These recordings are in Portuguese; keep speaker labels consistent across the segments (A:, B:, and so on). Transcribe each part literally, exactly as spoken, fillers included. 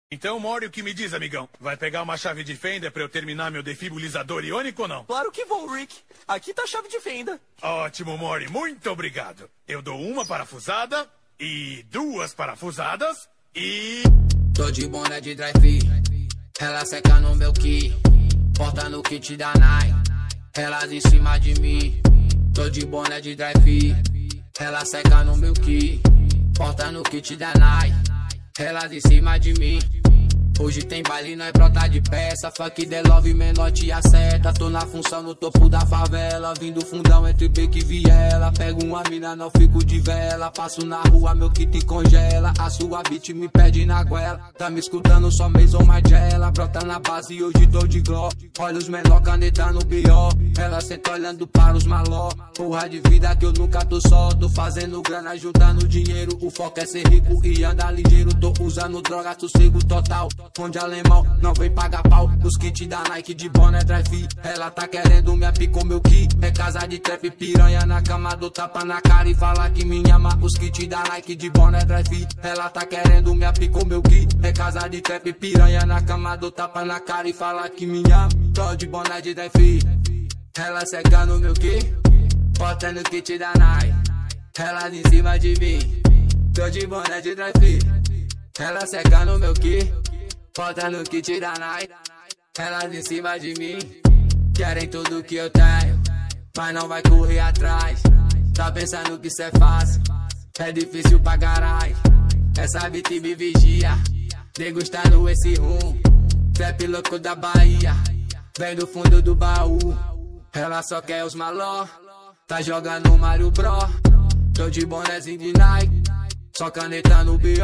A: Então, Mori, o que me diz, amigão? Vai pegar uma chave de fenda pra eu terminar meu defibrilizador iônico ou não?
B: Claro que vou, Rick. Aqui tá a chave de fenda.
A: Ótimo, Mori. Muito obrigado. Eu dou uma parafusada e duas parafusadas e...
C: Tô de boné de drive, ela seca no meu ki, porta no kit da Nike, elas em cima de mim. Tô de boné de drive, ela seca no meu ki, porta no kit da Nike, elas em cima de mim. Hoje tem baile, nós brota de peça. Funk de love, menor te acerta. Tô na função no topo da favela, vindo fundão entre beco e viela. Pego uma mina, não fico de vela. Passo na rua, meu kit congela. A sua beat me perde na goela. Tá me escutando só Mason Margiela. Brota na base e hoje tô de gló. Olha os menor, caneta no B O. Ela senta olhando para os maló. Porra de vida que eu nunca tô só. Tô fazendo grana, juntando dinheiro. O foco é ser rico e andar ligeiro. Tô usando droga, sossego total. Onde alemão não vem pagar pau. Os kits da Nike de boné drive. Ela tá querendo me apicou meu ki. É casa de trap, piranha na cama. Dou tapa na cara e fala que me ama. Os kits da Nike de boné drive. Ela tá querendo me apicou meu ki. É casa de trap, piranha na cama. Dou tapa na cara e fala que me ama. Tô de boné de drive. Ela seca no meu ki. Bota no kit da Nike. Ela em cima de mim. Tô de boné de drive. Ela seca no meu ki. Bota no kit da Nike, elas em cima de mim. Querem tudo que eu tenho, mas não vai correr atrás. Tá pensando que isso é fácil, é difícil pra caralho. Essa beat me vigia, degustando esse rum. Trap louco da Bahia, vem do fundo do baú. Ela só quer os maló, tá jogando Mario Bro. Tô de bonézinho de Nike, só caneta no B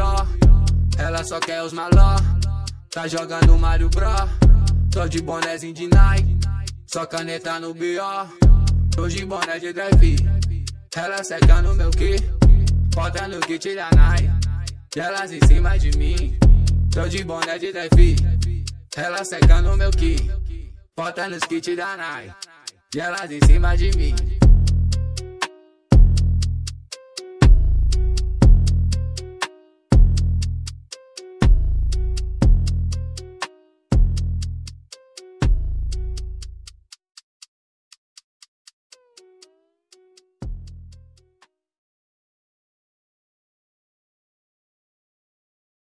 C: O. Ela só quer os maló, tá jogando Mario Bro. Tô de bonézinho de Nike, só caneta no B O. Tô de boné de drive, ela seca no meu ki. Bota no kit da Nike, elas em cima de mim. Tô de boné de drive, ela seca no meu ki. Bota nos kit da Nike, elas em cima de mim.